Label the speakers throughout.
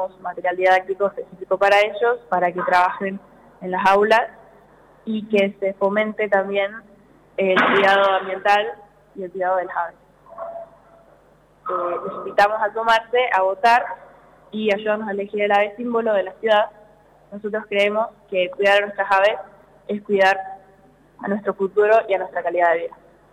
Speaker 1: damos material didáctico específico para ellos, para que trabajen en las aulas y que se fomente también el cuidado ambiental y el cuidado del hábitat. Les invitamos a tomarse, a votar y ayudarnos a elegir el ave símbolo de la ciudad. Nosotros creemos que cuidar a nuestras aves es cuidar a nuestro futuro y a nuestra calidad de vida.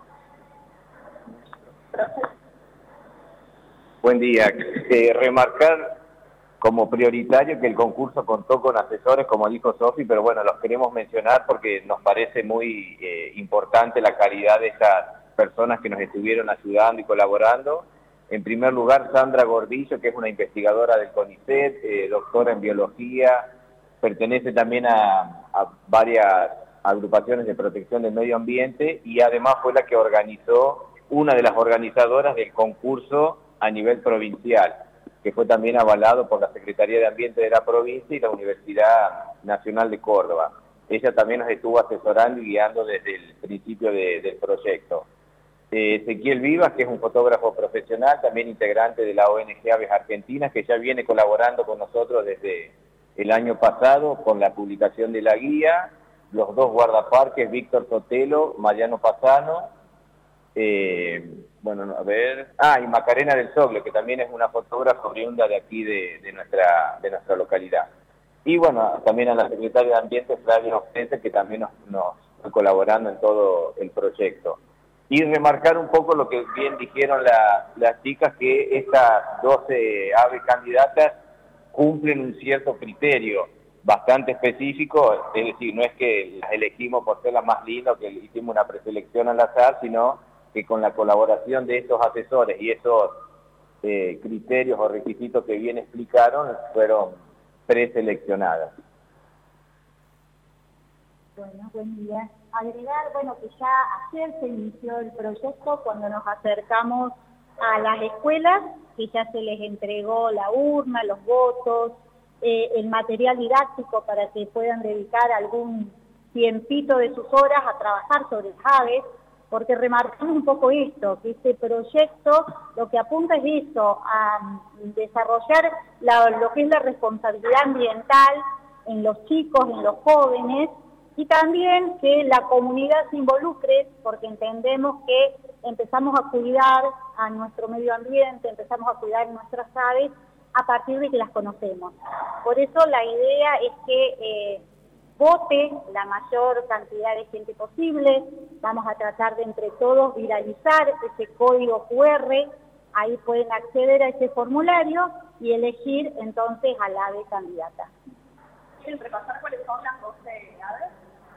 Speaker 2: Buen día. Remarcar como prioritario que el concurso contó con asesores, como dijo Sofi, pero bueno, los queremos mencionar porque nos parece muy importante la calidad de estas personas que nos estuvieron ayudando y colaborando. En primer lugar, Sandra Gordillo, que es una investigadora del CONICET, doctora en biología, pertenece también a varias agrupaciones de protección del medio ambiente y además fue la que organizó, una de las organizadoras del concurso a nivel provincial, que fue también avalado por la Secretaría de Ambiente de la provincia y la Universidad Nacional de Córdoba. Ella también nos estuvo asesorando y guiando desde el principio del proyecto. Ezequiel Vivas, que es un fotógrafo profesional, también integrante de la ONG Aves Argentinas, que ya viene colaborando con nosotros desde el año pasado con la publicación de la guía, los dos guardaparques, Víctor Sotelo, Mariano Pasano, y Macarena del Sogle, que también es una fotógrafa oriunda de aquí de nuestra localidad. Y bueno, también a la secretaria de Ambiente, Flavia Ostense, que también nos está colaborando en todo el proyecto. Y remarcar un poco lo que bien dijeron las chicas, que estas 12 aves candidatas cumplen un cierto criterio bastante específico, es decir, no es que las elegimos por ser las más lindas, que hicimos una preselección al azar, sino que con la colaboración de estos asesores y esos criterios o requisitos que bien explicaron, fueron preseleccionadas.
Speaker 3: Bueno, buen día. Agregar, que ya ayer se inició el proyecto cuando nos acercamos a las escuelas, que ya se les entregó la urna, los votos, el material didáctico para que puedan dedicar algún tiempito de sus horas a trabajar sobre las aves, porque remarcamos un poco esto, que este proyecto lo que apunta es eso, a desarrollar lo que es la responsabilidad ambiental en los chicos, en los jóvenes, y también que la comunidad se involucre, porque entendemos que empezamos a cuidar a nuestro medio ambiente, empezamos a cuidar nuestras aves a partir de que las conocemos. Por eso la idea es que vote la mayor cantidad de gente posible. Vamos a tratar de entre todos viralizar ese código QR, ahí pueden acceder a ese formulario y elegir entonces al ave candidata.
Speaker 4: ¿Quieren repasar cuáles son las 12 aves?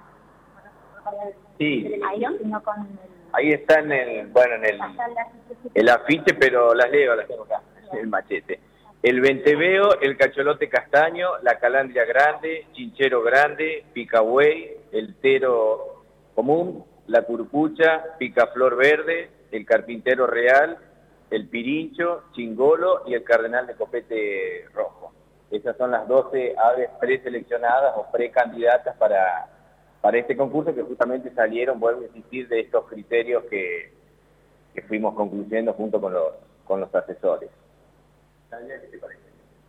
Speaker 2: Sí, ahí está en el afiche, pero las tengo acá, el machete. El venteveo, el cacholote castaño, la calandria grande, chinchero grande, picabuey, el tero común, la curcucha, picaflor verde, el carpintero real, el pirincho, chingolo y el cardenal de copete rojo. Esas son las 12 aves preseleccionadas o precandidatas para este concurso, que justamente salieron, vuelvo a insistir, de estos criterios que fuimos concluyendo junto con los asesores. ¿Qué te parece?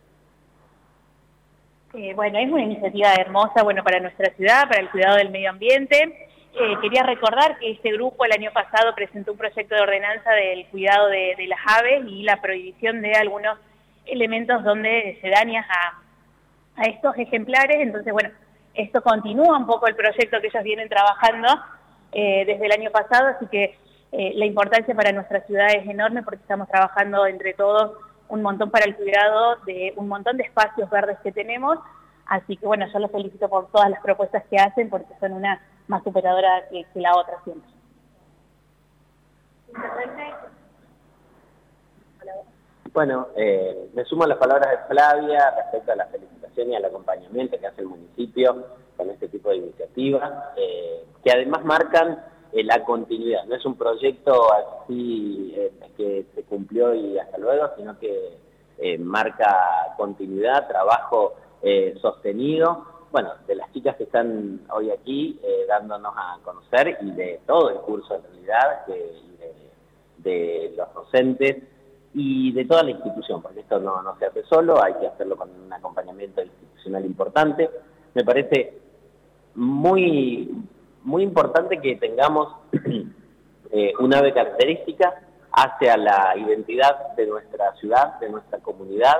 Speaker 1: Es una iniciativa hermosa, para nuestra ciudad, para el cuidado del medio ambiente. Quería recordar que este grupo el año pasado presentó un proyecto de ordenanza del cuidado de las aves y la prohibición de algunos elementos donde se dañan a estos ejemplares. Entonces, esto continúa un poco el proyecto que ellos vienen trabajando desde el año pasado, así que la importancia para nuestra ciudad es enorme porque estamos trabajando entre todos un montón para el cuidado de un montón de espacios verdes que tenemos, así que yo los felicito por todas las propuestas que hacen porque son una más superadora que la otra siempre.
Speaker 5: Me sumo a las palabras de Flavia respecto a la felicitación y al acompañamiento que hace el municipio con este tipo de iniciativas, que además marcan la continuidad. No es un proyecto así que se cumplió y hasta luego, sino que marca continuidad, trabajo sostenido. De las chicas que están hoy aquí dándonos a conocer y de todo el curso en realidad, y de los docentes y de toda la institución, porque esto no se hace solo, hay que hacerlo con un acompañamiento institucional importante. Me parece muy importante que tengamos una ave característica hacia la identidad de nuestra ciudad, de nuestra comunidad,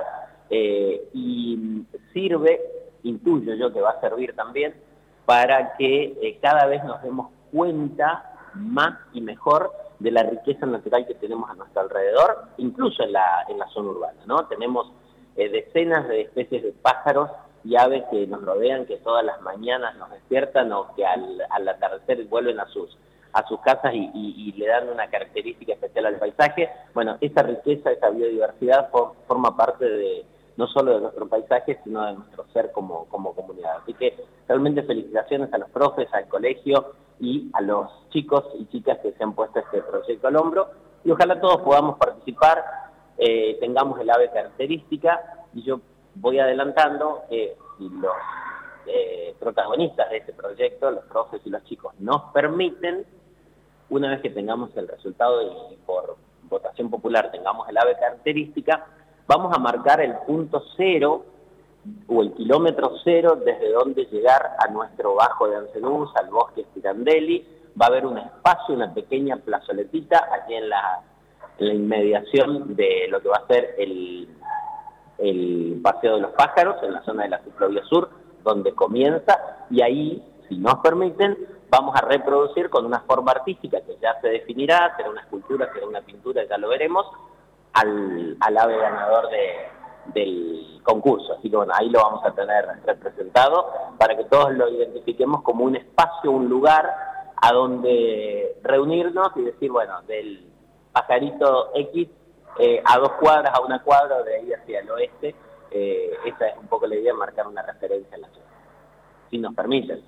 Speaker 5: y sirve, intuyo yo que va a servir también, para que cada vez nos demos cuenta más y mejor de la riqueza natural que tenemos a nuestro alrededor, incluso en la zona urbana, ¿no? Tenemos decenas de especies de pájaros y aves que nos rodean, que todas las mañanas nos despiertan o que al atardecer vuelven a sus casas y le dan una característica especial al paisaje. Bueno, esa riqueza, esa biodiversidad forma parte no solo de nuestro paisaje, sino de nuestro ser como comunidad. Así que realmente felicitaciones a los profes, al colegio y a los chicos y chicas que se han puesto este proyecto al hombro, y ojalá todos podamos participar, tengamos el ave característica, y yo voy adelantando que si los protagonistas de este proyecto, los profes y los chicos, nos permiten, una vez que tengamos el resultado y por votación popular tengamos el ave característica, vamos a marcar el punto cero o el kilómetro cero desde donde llegar a nuestro Bajo de Ancenús, al bosque Pirandelli. Va a haber un espacio, una pequeña plazoletita allí en la inmediación de lo que va a ser el Paseo de los Pájaros, en la zona de la ciclovía sur, donde comienza, y ahí, si nos permiten, vamos a reproducir con una forma artística que ya se definirá, será una escultura, será una pintura, ya lo veremos, al ave ganador del concurso. Así que bueno, ahí lo vamos a tener representado para que todos lo identifiquemos como un espacio, un lugar a donde reunirnos y decir, bueno, del pajarito X a 2 cuadras, a 1 cuadra, de ahí hacia el oeste, esa es un poco la idea, marcar una referencia en la ciudad, si nos permiten.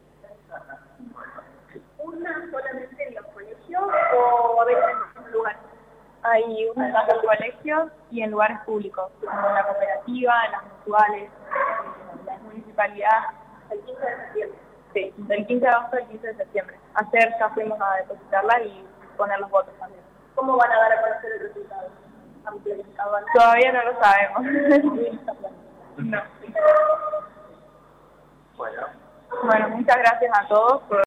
Speaker 4: ¿Una solamente en los colegios o a veces en otros lugares?
Speaker 1: Hay una en los colegios y en lugares públicos, como la cooperativa, en las mutuales, las municipalidades.
Speaker 4: El 15 de septiembre.
Speaker 1: Sí, del 15 de agosto al 15 de septiembre. Ayer ya fuimos a depositarla y poner los votos también.
Speaker 4: ¿Cómo van a dar a conocer el resultado?
Speaker 1: Todavía no lo sabemos. No.
Speaker 5: Bueno.
Speaker 1: Bueno, muchas gracias a todos por